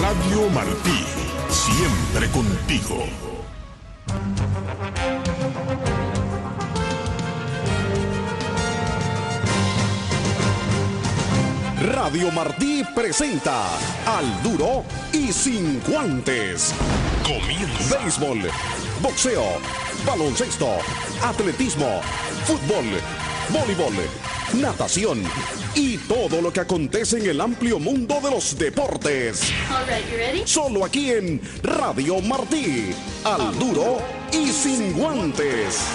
Radio Martí, siempre contigo. Radio Martí presenta Al Duro y Sin Guantes. Comienza. Béisbol, boxeo, baloncesto, atletismo, fútbol, voleibol, natación y todo lo que acontece en el amplio mundo de los deportes. All right, you ready? Solo aquí en Radio Martí. Al Duro y Sin Guantes.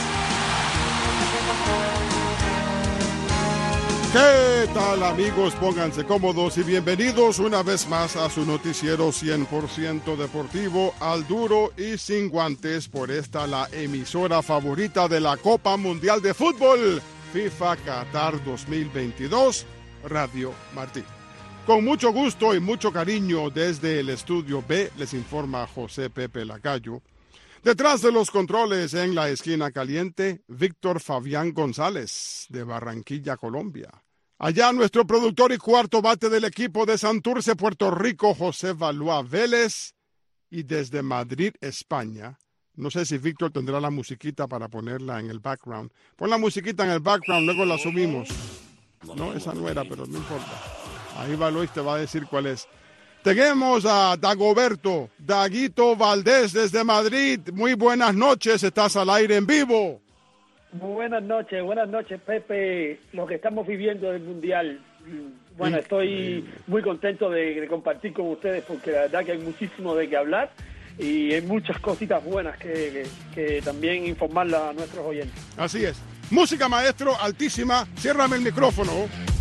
¿Qué tal, amigos? Pónganse cómodos y bienvenidos una vez más a su noticiero 100% deportivo, Al Duro y Sin Guantes, por esta la emisora favorita de la Copa Mundial de Fútbol, FIFA Qatar 2022, Radio Martí. Con mucho gusto y mucho cariño desde el estudio B, les informa José Pepe Lacayo. Detrás de los controles en la esquina caliente, Víctor Fabián González, de Barranquilla, Colombia. Allá nuestro productor y cuarto bate del equipo de Santurce, Puerto Rico, José Valois Vélez. Y desde Madrid, España, no sé si Víctor tendrá la musiquita para ponerla en el background. Pon la musiquita en el background, luego la subimos. No, esa no era, pero no importa. Ahí Valois te va a decir cuál es. Tenemos a Dagoberto, Daguito Valdés desde Madrid. Muy buenas noches, estás al aire en vivo. Buenas noches, Pepe. Lo que estamos viviendo del Mundial. Bueno, estoy muy contento de compartir con ustedes porque la verdad que hay muchísimo de qué hablar y hay muchas cositas buenas que también informarla a nuestros oyentes. Así es. Música, maestro, altísima. Ciérrame el micrófono.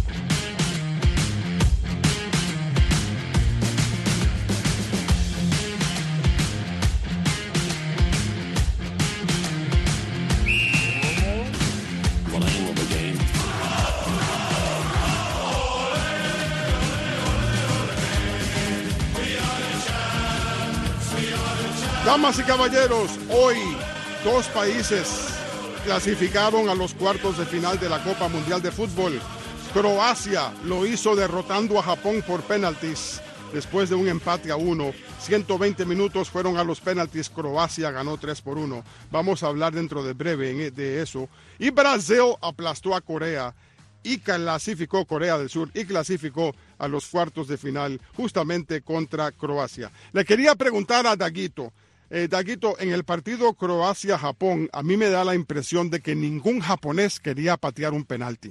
Damas y caballeros, hoy 2 países clasificaron a los cuartos de final de la Copa Mundial de Fútbol. Croacia lo hizo derrotando a Japón por penaltis después de un empate a 1. 120 minutos fueron a los penaltis. Croacia ganó 3-1. Vamos a hablar dentro de breve de eso. Y Brasil aplastó a Corea y clasificó Corea del Sur y clasificó a los cuartos de final justamente contra Croacia. Le quería preguntar a Daguito. Daguito, en el partido Croacia-Japón, a mí me da la impresión de que ningún japonés quería patear un penalti.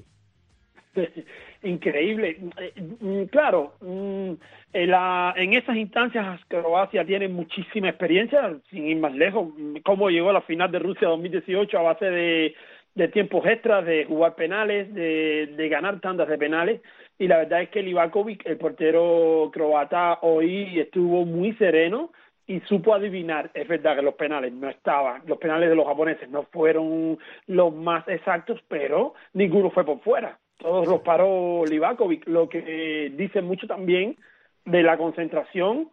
Increíble. Claro, en esas instancias Croacia tiene muchísima experiencia, sin ir más lejos. Cómo llegó a la final de Rusia 2018 a base de tiempos extras, de jugar penales, de ganar tandas de penales. Y la verdad es que Livakovic, el portero croata, hoy estuvo muy sereno y supo adivinar. Es verdad que los penales no estaban, los penales de los japoneses no fueron los más exactos, pero ninguno fue por fuera. Todos los paró Livakovic, lo que dice mucho también de la concentración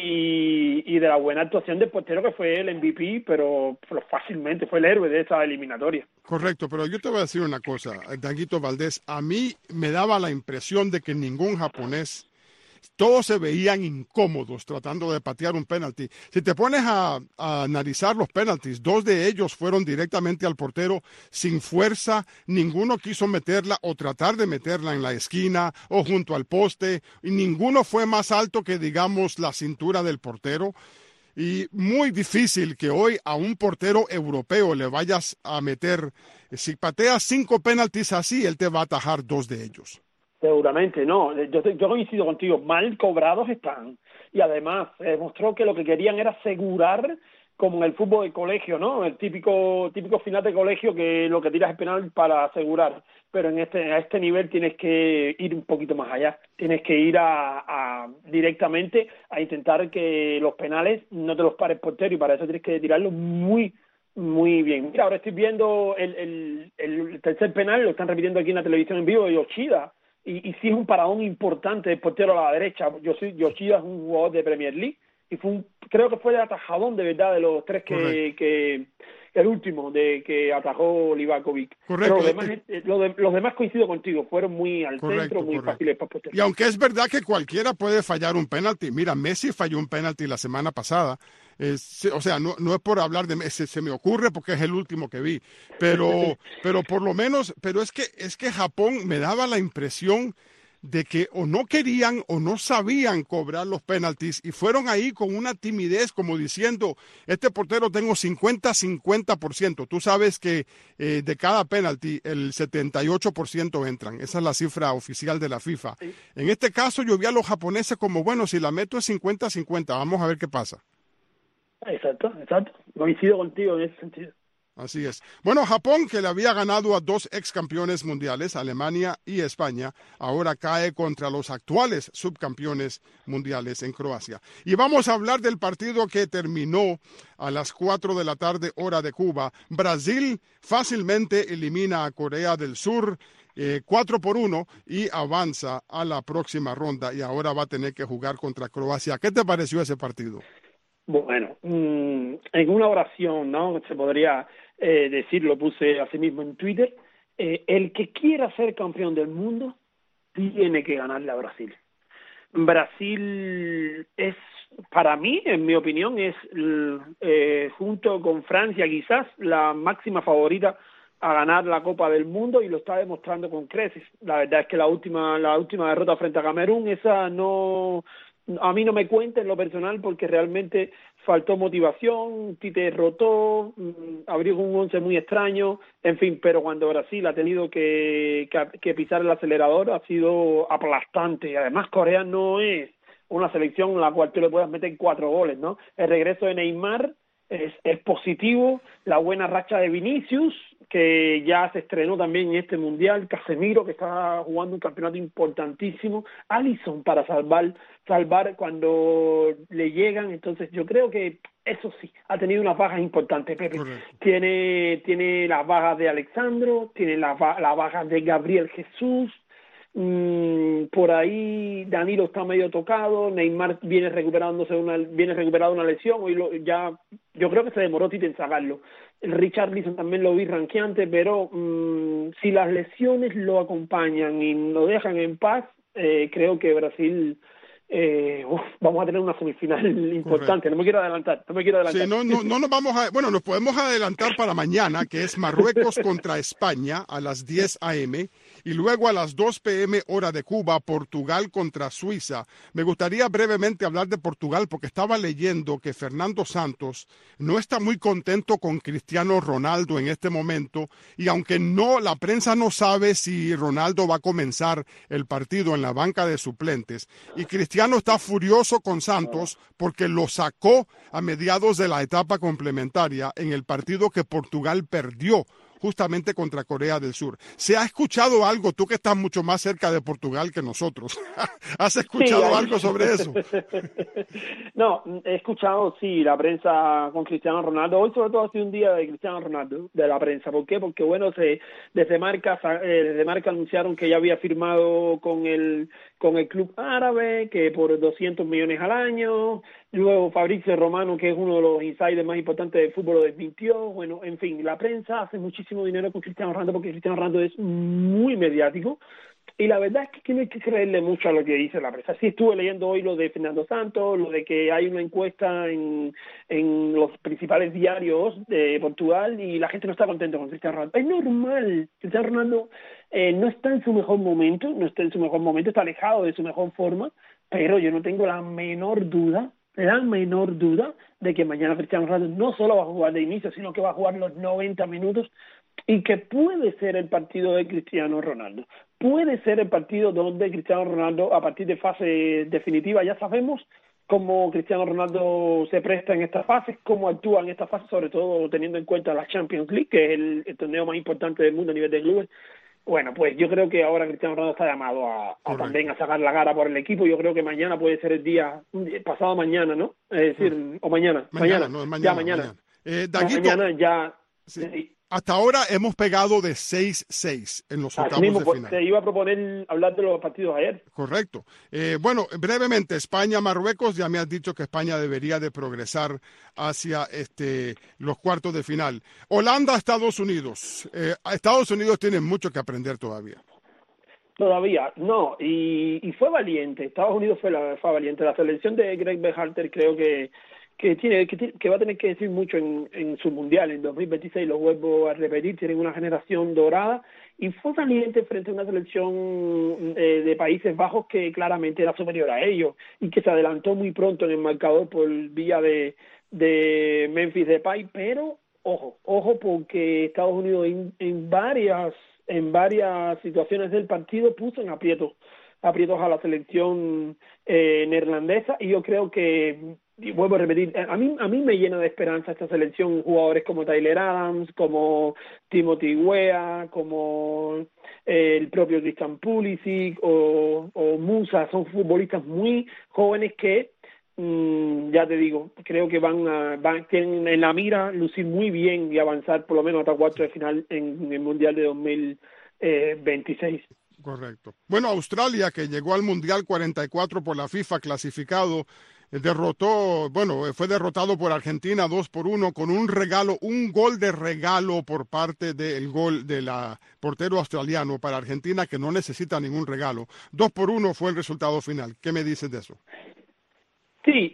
y de la buena actuación del portero, que fue el MVP, pero fácilmente fue el héroe de esa eliminatoria. Correcto, pero yo te voy a decir una cosa, Daguito Valdés, a mí me daba la impresión de que ningún japonés, todos se veían incómodos tratando de patear un penalti. Si te pones a analizar los penaltis, 2 de ellos fueron directamente al portero sin fuerza, ninguno quiso meterla o tratar de meterla en la esquina o junto al poste, y ninguno fue más alto que, digamos, la cintura del portero. Y muy difícil que hoy a un portero europeo le vayas a meter, si pateas 5 penaltis así, él te va a atajar 2 de ellos. Seguramente, no. Yo coincido contigo. Mal cobrados están. Y además demostró que lo que querían era asegurar, como en el fútbol de colegio, ¿no? El típico final de colegio, que lo que tiras es penal para asegurar. Pero a este nivel tienes que ir un poquito más allá. Tienes que ir directamente a intentar que los penales no te los pare el portero, y para eso tienes que tirarlos muy, muy bien. Mira, ahora estoy viendo el tercer penal, lo están repitiendo aquí en la televisión en vivo, de Yoshida. Y sí es un paradón importante del portero a la derecha. Yoshida es un jugador de Premier League y creo que fue el atajadón de verdad de los 3 que el último de que atajó Livakovic. Correcto. Pero los demás coincido contigo, fueron muy al centro, muy fáciles para postear. Y aunque es verdad que cualquiera puede fallar un penalti, mira, Messi falló un penalti la semana pasada. O sea, no es por hablar de Messi, se me ocurre porque es el último que vi, pero por lo menos, pero es que Japón me daba la impresión de que o no querían o no sabían cobrar los penaltis y fueron ahí con una timidez como diciendo, este portero tengo 50%. Tú sabes que de cada penalti el 78% entran. Esa es la cifra oficial de la FIFA. Sí. En este caso yo vi a los japoneses como, bueno, si la meto es 50-50, vamos a ver qué pasa. Exacto. Coincido contigo en ese sentido. Así es. Bueno, Japón, que le había ganado a 2 ex campeones mundiales, Alemania y España, ahora cae contra los actuales subcampeones mundiales en Croacia. Y vamos a hablar del partido que terminó a las 4 de la tarde, hora de Cuba. Brasil fácilmente elimina a Corea del Sur 4-1 y avanza a la próxima ronda y ahora va a tener que jugar contra Croacia. ¿Qué te pareció ese partido? Bueno, en una oración, ¿no? Se podría decir, lo puse así mismo en Twitter, el que quiera ser campeón del mundo tiene que ganarle a Brasil. Brasil es, para mí, en mi opinión, es junto con Francia quizás la máxima favorita a ganar la Copa del Mundo y lo está demostrando con creces. La verdad es que la última derrota frente a Camerún, esa no... A mí no me cuenta en lo personal porque realmente faltó motivación, Tite rotó, abrió un 11 muy extraño, en fin, pero cuando Brasil ha tenido que pisar el acelerador ha sido aplastante. Además, Corea no es una selección en la cual tú le puedas meter 4 goles, ¿no? El regreso de Neymar es positivo, la buena racha de Vinicius, que ya se estrenó también en este Mundial, Casemiro, que está jugando un campeonato importantísimo, Alisson para salvar cuando le llegan. Entonces yo creo que eso sí, ha tenido unas bajas importantes, Pepe. Correcto. Tiene las bajas de Alexandro, tiene las bajas de Gabriel Jesús, por ahí Danilo está medio tocado, Neymar viene recuperado una lesión, yo creo que se demoró Tite en sacarlo. El Richarlison también lo vi ranqueante, pero si las lesiones lo acompañan y lo dejan en paz, creo que Brasil vamos a tener una semifinal importante. Correcto. No me quiero adelantar. Sí, no nos vamos a... Bueno, nos podemos adelantar para mañana, que es Marruecos contra España a las 10 a.m. y luego a las 2 p.m. hora de Cuba, Portugal contra Suiza. Me gustaría brevemente hablar de Portugal porque estaba leyendo que Fernando Santos no está muy contento con Cristiano Ronaldo en este momento y aunque la prensa no sabe si Ronaldo va a comenzar el partido en la banca de suplentes y Cristiano está furioso con Santos porque lo sacó a mediados de la etapa complementaria en el partido que Portugal perdió justamente contra Corea del Sur. ¿Se ha escuchado algo, tú que estás mucho más cerca de Portugal que nosotros? ¿Has escuchado algo sobre eso? No, he escuchado, sí, la prensa con Cristiano Ronaldo. Hoy sobre todo ha sido un día de Cristiano Ronaldo, de la prensa. ¿Por qué? Porque, bueno, desde Marca anunciaron que ya había firmado con el club árabe, que por 200 millones al año. Luego Fabrizio Romano, que es uno de los insiders más importantes del fútbol, lo desmintió. Bueno, en fin, la prensa hace muchísimo dinero con Cristiano Ronaldo porque Cristiano Ronaldo es muy mediático. Y la verdad es que no hay que creerle mucho a lo que dice la prensa. Sí estuve leyendo hoy lo de Fernando Santos, lo de que hay una encuesta en los principales diarios de Portugal y la gente no está contenta con Cristiano Ronaldo. Es normal, Cristiano Ronaldo no está en su mejor momento, está alejado de su mejor forma, pero yo no tengo la menor duda de que mañana Cristiano Ronaldo no solo va a jugar de inicio, sino que va a jugar los 90 minutos y que puede ser el partido de Cristiano Ronaldo. Puede ser el partido donde Cristiano Ronaldo, a partir de fase definitiva, ya sabemos cómo Cristiano Ronaldo se presta en estas fases, cómo actúa en estas fases, sobre todo teniendo en cuenta la Champions League, que es el torneo más importante del mundo a nivel de clubes. Bueno, pues yo creo que ahora Cristiano Ronaldo está llamado a también a sacar la cara por el equipo. Yo creo que mañana puede ser el día, pasado mañana, ¿no? Es decir, o mañana. Mañana. Daguito, ya. Sí. Hasta ahora hemos pegado de 6-6 en los Así octavos mismo, de pues, final. te iba a proponer hablar de los partidos ayer. Correcto. Bueno, brevemente, España-Marruecos, ya me has dicho que España debería de progresar hacia los cuartos de final. Holanda-Estados Unidos. Estados Unidos tiene mucho que aprender todavía. Todavía, no, y fue valiente. Estados Unidos fue valiente. La selección de Greg Berhalter creo que va a tener que decir mucho en su mundial en 2026. Lo vuelvo a repetir, tienen una generación dorada y fue valiente frente a una selección de Países Bajos que claramente era superior a ellos y que se adelantó muy pronto en el marcador por vía de Memphis Depay. Pero ojo porque Estados Unidos en varias situaciones del partido puso en aprietos a la selección neerlandesa, y yo creo que, y vuelvo a repetir, a mí me llena de esperanza esta selección, jugadores como Tyler Adams, como Timothy Weah, como el propio Christian Pulisic o Musa. Son futbolistas muy jóvenes que ya te digo, creo que tienen en la mira lucir muy bien y avanzar por lo menos hasta cuartos de final en el Mundial de 2026. Correcto. Bueno, Australia, que llegó al Mundial 44 por la FIFA, clasificado, fue derrotado por Argentina 2-1 con un gol de regalo por parte del gol de la portero australiano para Argentina, que no necesita ningún regalo. 2-1 fue el resultado final. ¿Qué me dices de eso? Sí,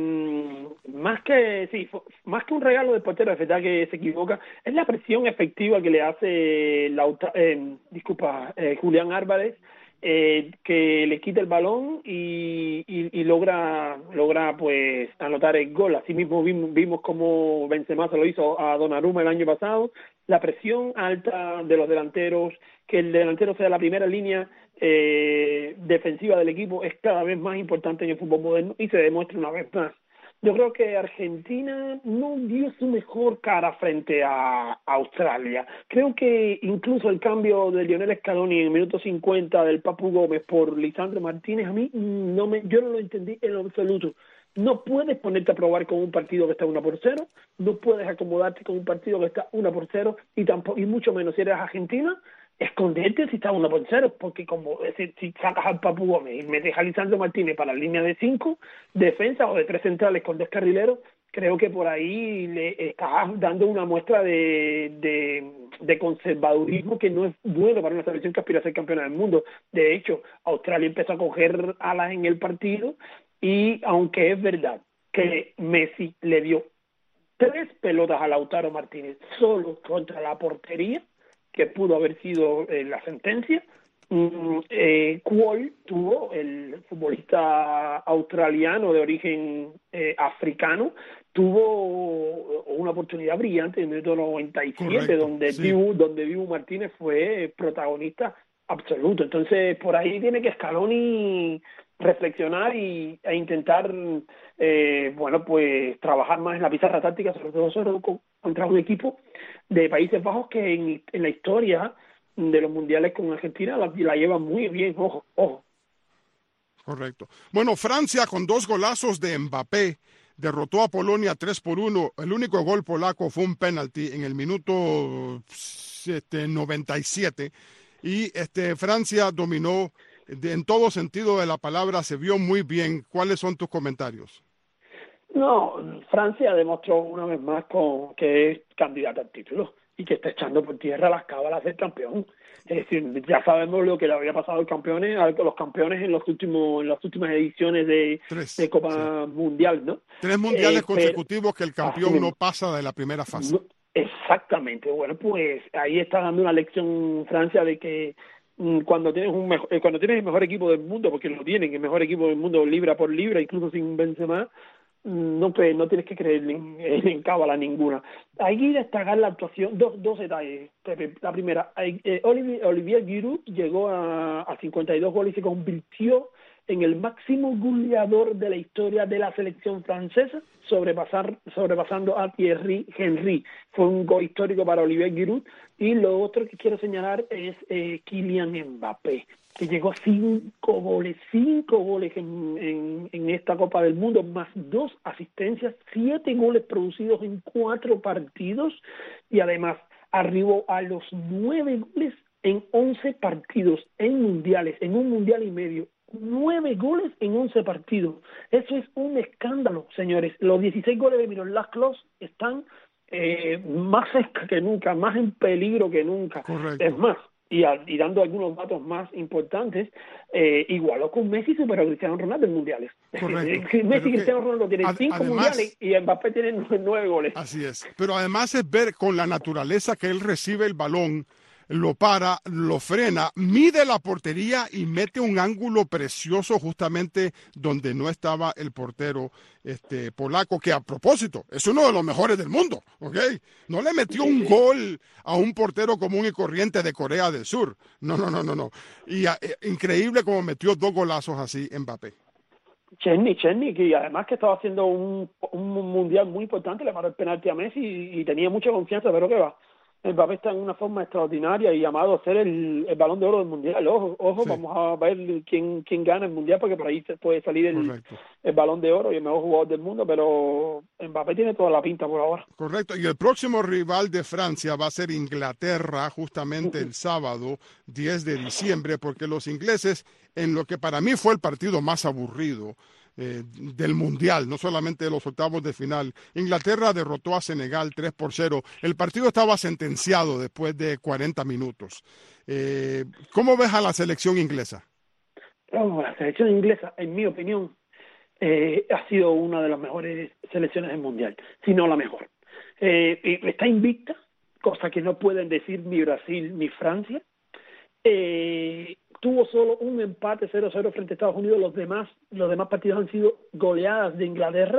más que un regalo del portero, es verdad que se equivoca, es la presión efectiva que le hace Julián Álvarez, que le quita el balón y logra pues anotar el gol. Así mismo vimos como Benzema se lo hizo a Donnarumma el año pasado. La presión alta de los delanteros, que el delantero sea la primera línea defensiva del equipo, es cada vez más importante en el fútbol moderno y se demuestra una vez más. Yo creo que Argentina no dio su mejor cara frente a Australia. Creo que incluso el cambio de Lionel Scaloni en el minuto 50 del Papu Gómez por Lisandro Martínez, a mí yo no lo entendí en lo absoluto. No puedes ponerte a probar con un partido que está 1-0, no puedes acomodarte con un partido que está 1-0 y mucho menos si eres Argentina, esconderte si está 1-0, porque si sacas al Papu Gómez y metes a Lisandro Martínez para la línea de 5 defensa o de 3 centrales con 2 carrileros, creo que por ahí le estás dando una muestra de conservadurismo que no es bueno para una selección que aspira a ser campeona del mundo. De hecho, Australia empezó a coger alas en el partido, y aunque es verdad que Messi le dio 3 pelotas a Lautaro Martínez solo contra la portería, que pudo haber sido la sentencia, Kuol tuvo, el futbolista australiano de origen africano, tuvo una oportunidad brillante en el minuto 97. Correcto, donde Dibu Martínez fue protagonista absoluto. Entonces, por ahí tiene que Scaloni reflexionar e intentar pues trabajar más en la pizarra táctica, sobre todo contra un equipo de Países Bajos que en la historia de los mundiales con Argentina la lleva muy bien. Ojo. Correcto. Bueno, Francia con 2 golazos de Mbappé derrotó a Polonia 3-1. El único gol polaco fue un penalti en el minuto 97 y Francia dominó en todo sentido de la palabra, se vio muy bien. ¿Cuáles son tus comentarios? No, Francia demostró una vez más que es candidata al título y que está echando por tierra las cábalas del campeón. Es decir, ya sabemos lo que le había pasado a los campeones en las últimas ediciones de Copa Mundial, ¿no? 3 mundiales consecutivos que el campeón no pasa de la primera fase. No, exactamente. Bueno, pues ahí está dando una lección Francia de que cuando tienes el mejor equipo del mundo, porque lo tienen, el mejor equipo del mundo libra por libra, incluso sin Benzema, no tienes que creer en cábala ninguna. Hay que destacar la actuación, dos detalles, Pepe. La primera, Olivier Giroud llegó a 52 goles y se convirtió en el máximo goleador de la historia de la selección francesa, sobrepasando a Thierry Henry. Fue un gol histórico para Olivier Giroud. Y lo otro que quiero señalar es Kylian Mbappé, que llegó a 5 goles en esta Copa del Mundo, más 2 asistencias, 7 goles producidos en 4 partidos, y además arribó a los 9 goles en 11 partidos en mundiales, en un mundial y medio. 9 goles en 11 partidos. Eso es un escándalo, señores. Los 16 goles de Miroslav Klose están más cerca que nunca, más en peligro que nunca. Correcto. Es más, y dando algunos datos más importantes, igualó con Messi y superó a Cristiano Ronaldo en mundiales. Correcto. Messi y Cristiano Ronaldo tienen 5 mundiales y Mbappé tiene 9 goles. Así es. Pero además es ver con la naturaleza que él recibe el balón, lo para, lo frena, mide la portería y mete un ángulo precioso justamente donde no estaba el portero polaco, que a propósito es uno de los mejores del mundo, ¿ok? No le metió un gol a un portero común y corriente de Corea del Sur. No. Y increíble como metió 2 golazos así Mbappé. Chesney, que además que estaba haciendo un mundial muy importante, le paró el penalti a Messi y tenía mucha confianza, pero que va. Mbappé está en una forma extraordinaria y llamado a ser el Balón de Oro del Mundial. Ojo, sí. Vamos a ver quién gana el Mundial, porque por ahí se puede salir el Balón de Oro y el mejor jugador del mundo, pero Mbappé tiene toda la pinta por ahora. Correcto, y el próximo rival de Francia va a ser Inglaterra, justamente el sábado 10 de diciembre, porque los ingleses, en lo que para mí fue el partido más aburrido del Mundial, no solamente de los octavos de final. Inglaterra derrotó a Senegal 3-0. El partido estaba sentenciado después de 40 minutos. ¿Cómo ves a la selección inglesa? La selección inglesa, en mi opinión, ha sido una de las mejores selecciones del Mundial, si no la mejor. Está invicta, cosa que no pueden decir ni Brasil ni Francia. Tuvo solo un empate 0-0 frente a Estados Unidos. Los demás partidos han sido goleadas de Inglaterra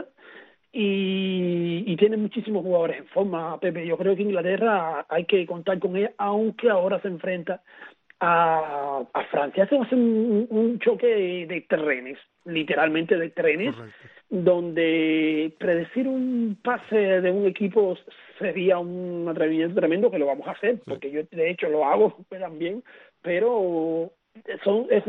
y tiene muchísimos jugadores en forma, Pepe. Yo creo que Inglaterra hay que contar con ella, aunque ahora se enfrenta a Francia. Eso va a ser un choque de trenes, literalmente de trenes. Correcto. Donde predecir un pase de un equipo sería un atrevimiento tremendo, que lo vamos a hacer, porque yo de hecho lo hago también, pero es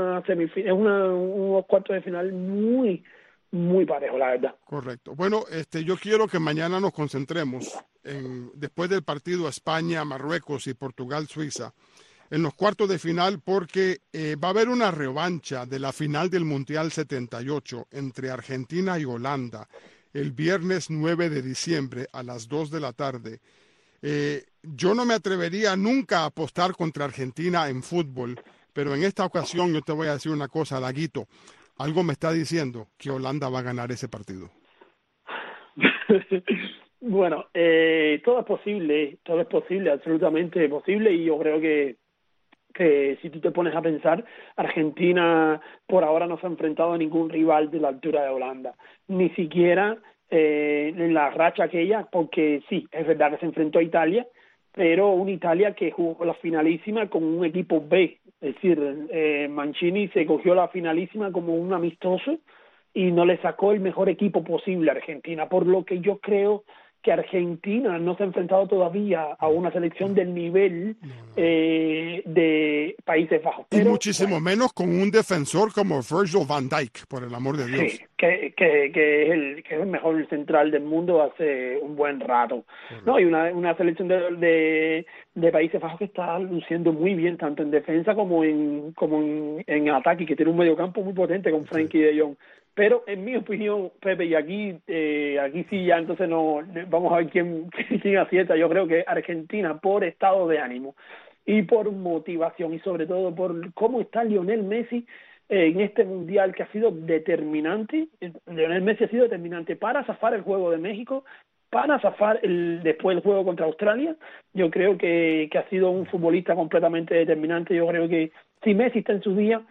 unos cuartos de final muy, muy parejo, la verdad. Correcto. Bueno, yo quiero que mañana nos concentremos después del partido España, Marruecos y Portugal, Suiza, en los cuartos de final, porque va a haber una revancha de la final del Mundial 78 entre Argentina y Holanda el viernes 9 de diciembre a las 2 de la tarde. Yo no me atrevería nunca a apostar contra Argentina en fútbol, pero en esta ocasión yo te voy a decir una cosa, Laguito. Algo me está diciendo que Holanda va a ganar ese partido. Bueno, todo es posible, absolutamente posible, y yo creo que si tú te pones a pensar, Argentina por ahora no se ha enfrentado a ningún rival de la altura de Holanda, ni siquiera en la racha aquella, porque sí, es verdad que se enfrentó a Italia, pero una Italia que jugó la finalísima con un equipo B, es decir, Mancini se cogió la finalísima como un amistoso y no le sacó el mejor equipo posible a Argentina, por lo que yo creo que Argentina no se ha enfrentado todavía a una selección del nivel de Países Bajos. Pero, y muchísimo menos con un defensor como Virgil van Dijk, por el amor de Dios. Sí, que es el mejor central del mundo hace un buen rato. Correcto. No, y una selección de Países Bajos que está luciendo muy bien, tanto en defensa como en ataque, que tiene un mediocampo muy potente con Frenkie de Jong. Pero en mi opinión, Pepe, y aquí sí ya entonces no vamos a ver quién acierta. Yo creo que Argentina, por estado de ánimo y por motivación y sobre todo por cómo está Lionel Messi en este mundial, que ha sido determinante. Lionel Messi ha sido determinante para zafar el juego de México, para zafar después el juego contra Australia. Yo creo que ha sido un futbolista completamente determinante. Yo creo que si Messi está en su día,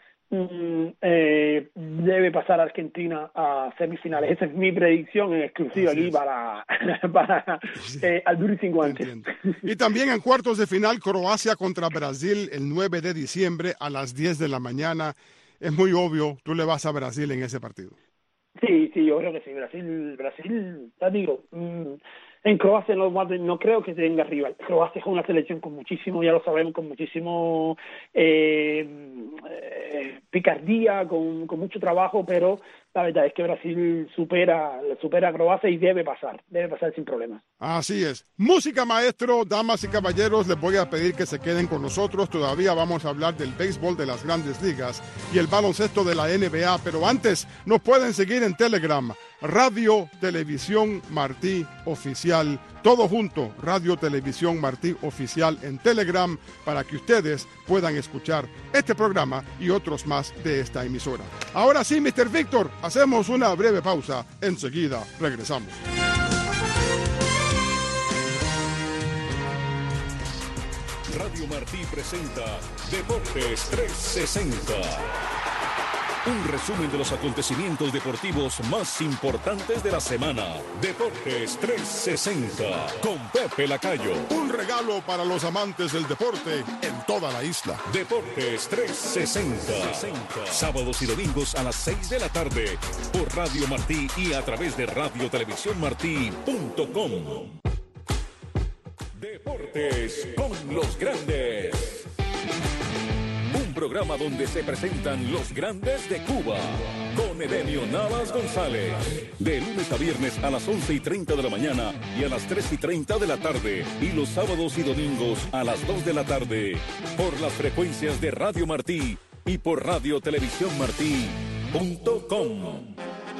debe pasar a Argentina a semifinales. Esa es mi predicción en exclusiva aquí para al duro y sin guantes. Y también en cuartos de final, Croacia contra Brasil el 9 de diciembre a las 10 de la mañana. Es muy obvio, tú le vas a Brasil en ese partido. Sí, yo creo que sí. Brasil, ya digo, en Croacia no creo que tenga rival. Croacia es una selección con muchísimo, ya lo sabemos, con picardía, con mucho trabajo, pero la verdad es que Brasil supera a Croacia y debe pasar sin problemas. Así es. Música, maestro, damas y caballeros, les voy a pedir que se queden con nosotros. Todavía vamos a hablar del béisbol de las Grandes Ligas y el baloncesto de la NBA, pero antes nos pueden seguir en Telegram, Radio Televisión Martí Oficial, todo junto, Radio Televisión Martí Oficial en Telegram, para que ustedes puedan escuchar este programa y otros más de esta emisora. Ahora sí, Mr. Víctor, hacemos una breve pausa, enseguida regresamos. Radio Martí presenta Deportes 360. Un resumen de los acontecimientos deportivos más importantes de la semana. Deportes 360 con Pepe Lacayo. Un regalo para los amantes del deporte en toda la isla. Deportes 360. Sábados y domingos a las 6 de la tarde por Radio Martí y a través de radiotelevisiónmartí.com. Deportes con los grandes. Un programa donde se presentan los grandes de Cuba. Con Edenio Navas González. De lunes a viernes a las 11:30 de la mañana y a las 3:30 de la tarde. Y los sábados y domingos a las 2 de la tarde. Por las frecuencias de Radio Martí y por radiotelevisiónmartí.com.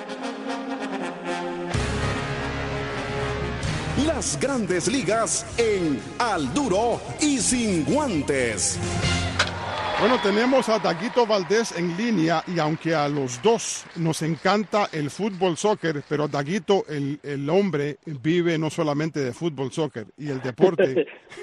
Las Grandes Ligas en Al Duro y Sin Guantes. Bueno, tenemos a Daguito Valdés en línea y aunque a los dos nos encanta el fútbol soccer, pero Daguito, el hombre, vive no solamente de fútbol soccer y el deporte.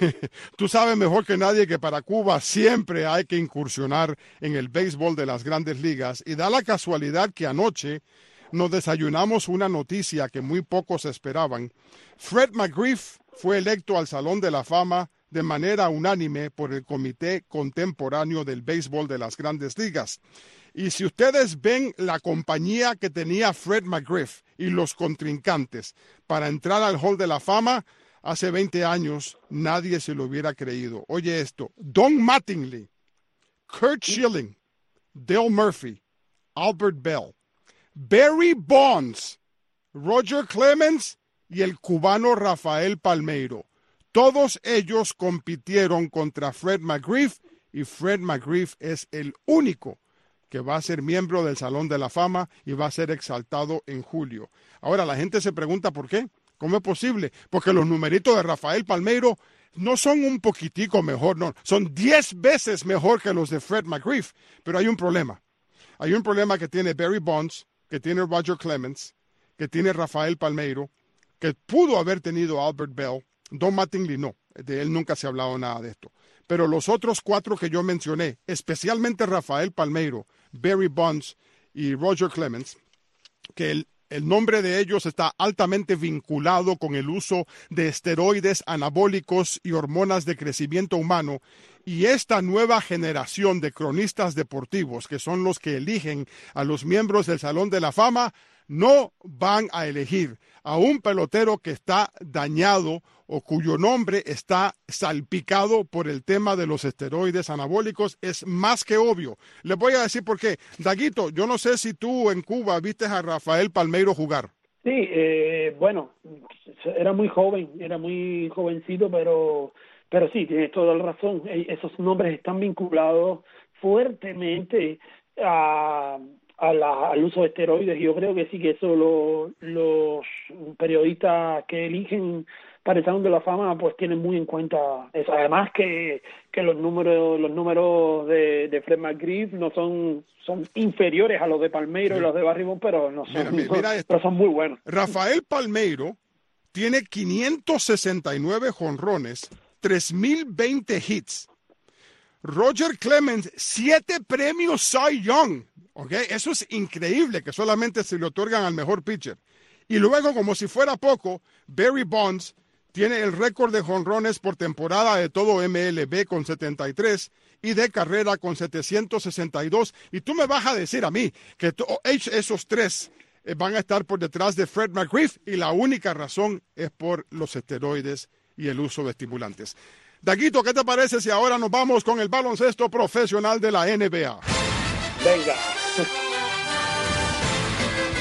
Tú sabes mejor que nadie que para Cuba siempre hay que incursionar en el béisbol de las Grandes Ligas y da la casualidad que anoche nos desayunamos una noticia que muy pocos esperaban. Fred McGriff fue electo al Salón de la Fama de manera unánime por el Comité Contemporáneo del Béisbol de las Grandes Ligas. Y si ustedes ven la compañía que tenía Fred McGriff y los contrincantes para entrar al Hall de la Fama, hace 20 años nadie se lo hubiera creído. Oye esto, Don Mattingly, Curt Schilling, Dale Murphy, Albert Bell, Barry Bonds, Roger Clemens y el cubano Rafael Palmeiro. Todos ellos compitieron contra Fred McGriff y Fred McGriff es el único que va a ser miembro del Salón de la Fama y va a ser exaltado en julio. Ahora la gente se pregunta ¿por qué? ¿Cómo es posible? Porque los numeritos de Rafael Palmeiro no son un poquitico mejor, no, son 10 veces mejor que los de Fred McGriff. Pero hay un problema. Hay un problema que tiene Barry Bonds, que tiene Roger Clemens, que tiene Rafael Palmeiro, que pudo haber tenido Albert Bell. Don Mattingly no, de él nunca se ha hablado nada de esto. Pero los otros 4 que yo mencioné, especialmente Rafael Palmeiro, Barry Bonds y Roger Clemens, que el nombre de ellos está altamente vinculado con el uso de esteroides anabólicos y hormonas de crecimiento humano. Y esta nueva generación de cronistas deportivos, que son los que eligen a los miembros del Salón de la Fama, no van a elegir a un pelotero que está dañado o cuyo nombre está salpicado por el tema de los esteroides anabólicos. Es más que obvio. Les voy a decir por qué. Daguito, yo no sé si tú en Cuba viste a Rafael Palmeiro jugar. Sí, bueno, era muy jovencito, pero sí, tienes toda la razón. Esos nombres están vinculados fuertemente al uso de esteroides. Yo creo que sí, que eso los periodistas que eligen para el Salón de la Fama pues tienen muy en cuenta eso. Además que los números de Fred McGriff no son inferiores a los de Palmeiro y los de Barry Bonds, pero no son, mira pero son muy buenos. Rafael Palmeiro tiene 569 jonrones, 3,020 hits. Roger Clemens, 7 premios Cy Young. Okay, eso es increíble que solamente se le otorgan al mejor pitcher. Y luego, como si fuera poco, Barry Bonds tiene el récord de jonrones por temporada de todo MLB con 73 y de carrera con 762. Y tú me vas a decir a mí que esos 3 van a estar por detrás de Fred McGriff y la única razón es por los esteroides y el uso de estimulantes. Daguito, ¿qué te parece si ahora nos vamos con el baloncesto profesional de la NBA? Venga.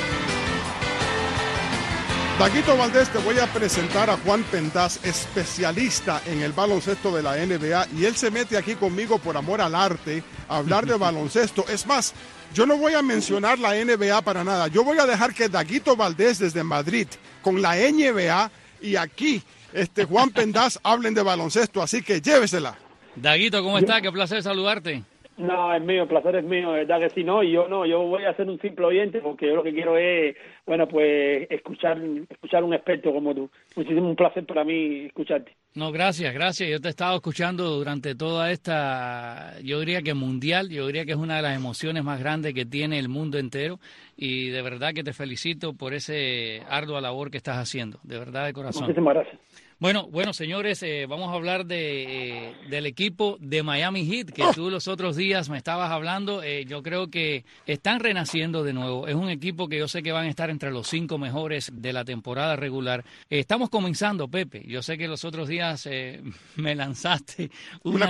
Daguito Valdés, te voy a presentar a Juan Pendaz, especialista en el baloncesto de la NBA, y él se mete aquí conmigo por amor al arte a hablar de baloncesto. Es más, yo no voy a mencionar la NBA para nada. Yo voy a dejar que Daguito Valdés desde Madrid con la NBA y aquí Juan Pendaz hablen de baloncesto, así que llévesela. Daguito, ¿cómo está? Qué placer saludarte. No, es mío, el placer es mío, verdad que sí, no, yo voy a ser un simple oyente porque yo lo que quiero es, bueno, pues escuchar un experto como tú. Muchísimo un placer para mí escucharte. No, gracias. Yo te he estado escuchando durante toda esta, yo diría que mundial, yo diría que es una de las emociones más grandes que tiene el mundo entero y de verdad que te felicito por ese ardua labor que estás haciendo, de verdad de corazón. Muchísimas gracias. Bueno, señores, vamos a hablar del equipo de Miami Heat, que tú los otros días me estabas hablando. Yo creo que están renaciendo de nuevo. Es un equipo que yo sé que van a estar entre los 5 mejores de la temporada regular. Estamos comenzando, Pepe. Yo sé que los otros días me lanzaste una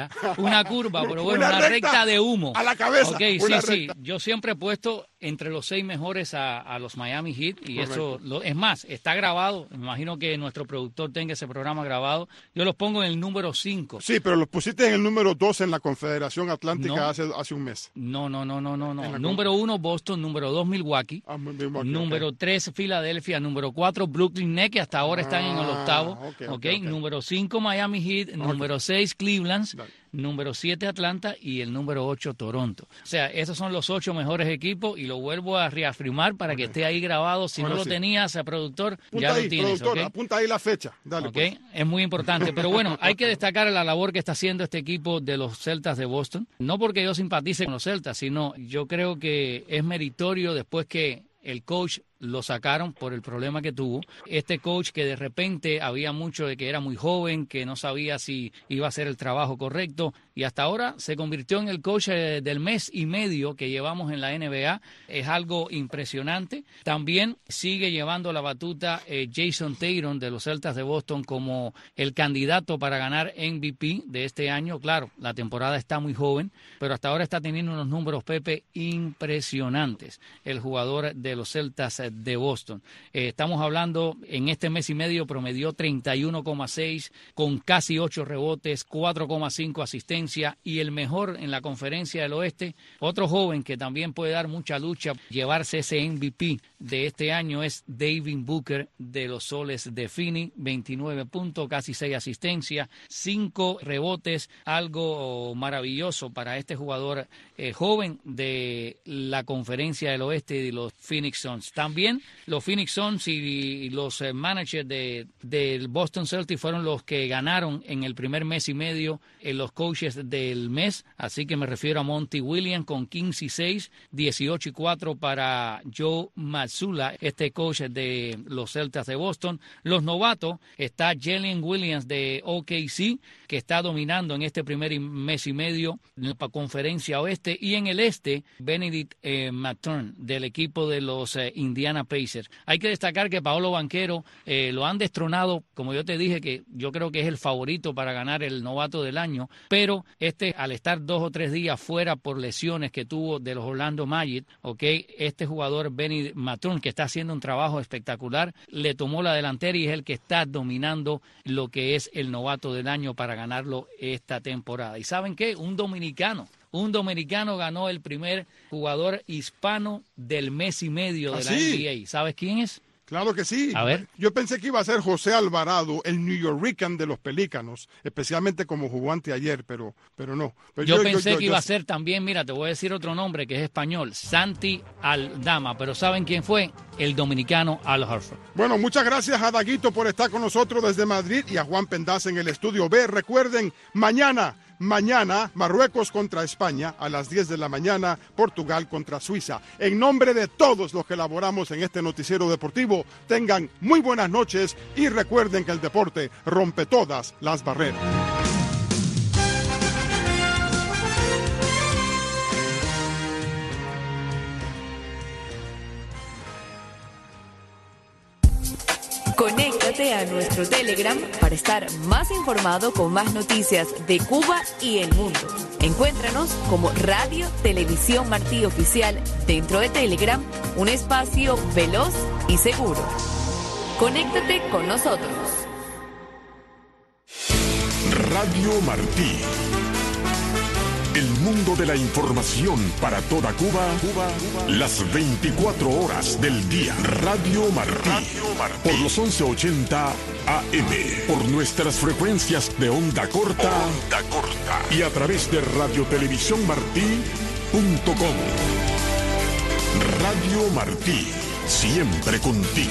curva, pero bueno, una recta de humo. A la cabeza. Okay, sí. Yo siempre he puesto entre los 6 mejores a los Miami Heat y correcto. Eso, es más, está grabado. Me imagino que nuestro productor tenga ese programa grabado. Yo los pongo en el número 5. Sí, pero los pusiste en el número 2 en la Confederación Atlántica hace un mes. No. Número 1, Boston. Número 2, Milwaukee. Número 3, Filadelfia. Número 4, Brooklyn Nets, que hasta ahora están en el octavo. Okay. Número 5, Miami Heat. Número 6, Cleveland. Número 7, Atlanta, y el número 8, Toronto. O sea, esos son los 8 mejores equipos y lo vuelvo a reafirmar para que esté ahí grabado. Si no lo tenías, productor, ya lo tienes. Productor, apunta ahí la fecha. Dale, pues. Es muy importante. Pero bueno, hay que destacar la labor que está haciendo este equipo de los Celtas de Boston. No porque yo simpatice con los Celtas, sino yo creo que es meritorio después que el coach lo sacaron por el problema que tuvo. Este coach que de repente había mucho de que era muy joven, que no sabía si iba a hacer el trabajo correcto y hasta ahora se convirtió en el coach del mes y medio que llevamos en la NBA. Es algo impresionante. También sigue llevando la batuta Jason Tatum de los Celtas de Boston como el candidato para ganar MVP de este año. Claro, la temporada está muy joven, pero hasta ahora está teniendo unos números, Pepe, impresionantes. El jugador de los Celtas de Boston. Estamos hablando, en este mes y medio promedió 31,6 con casi 8 rebotes, 4,5 asistencia y el mejor en la Conferencia del Oeste. Otro joven que también puede dar mucha lucha, llevarse ese MVP de este año es Devin Booker de los Soles de Phoenix, 29 puntos, casi 6 asistencias, 5 rebotes, algo maravilloso para este jugador joven de la Conferencia del Oeste de los Phoenix Suns. También los Phoenix Suns y los managers del Boston Celtics fueron los que ganaron en el primer mes y medio los coaches del mes, así que me refiero a Monty Williams con 15-6, 18-4 para Joe Mazzulla, este coach de los Celtics de Boston. Los novatos, está Jalen Williams de OKC, que está dominando en este primer mes y medio en la Conferencia Oeste, y en el Este, Benedict Mathurin del equipo de los Indiana Pacers. Hay que destacar que Paolo Banchero lo han destronado, como yo te dije, que yo creo que es el favorito para ganar el novato del año, pero al estar 2 o 3 días fuera por lesiones que tuvo de los Orlando Magic, este jugador Benedict Mathurin, que está haciendo un trabajo espectacular, le tomó la delantera y es el que está dominando lo que es el novato del año para ganarlo esta temporada. ¿Y saben qué? Un dominicano ganó el primer jugador hispano del mes y medio de la NBA. ¿Sabes quién es? Claro que sí. A ver. Yo pensé que iba a ser José Alvarado, el New Yorker de los Pelícanos, especialmente como jugó anteayer, pero no. Pero yo pensé que iba a ser también, mira, te voy a decir otro nombre que es español, Santi Aldama, pero ¿saben quién fue? El dominicano Al Horford. Bueno, muchas gracias a Daguito por estar con nosotros desde Madrid y a Juan Pendaz en el estudio B. Recuerden, mañana, Marruecos contra España, a las 10 de la mañana, Portugal contra Suiza. En nombre de todos los que elaboramos en este noticiero deportivo, tengan muy buenas noches y recuerden que el deporte rompe todas las barreras. Conéctate a nuestro Telegram para estar más informado con más noticias de Cuba y el mundo. Encuéntranos como Radio Televisión Martí Oficial dentro de Telegram, un espacio veloz y seguro. Conéctate con nosotros. Radio Martí. El mundo de la información para toda Cuba, las 24 horas del día. Radio Martí. Por los 1180 AM. Por nuestras frecuencias de onda corta. Y a través de radiotelevisiónmartí.com. Radio Martí. Siempre contigo.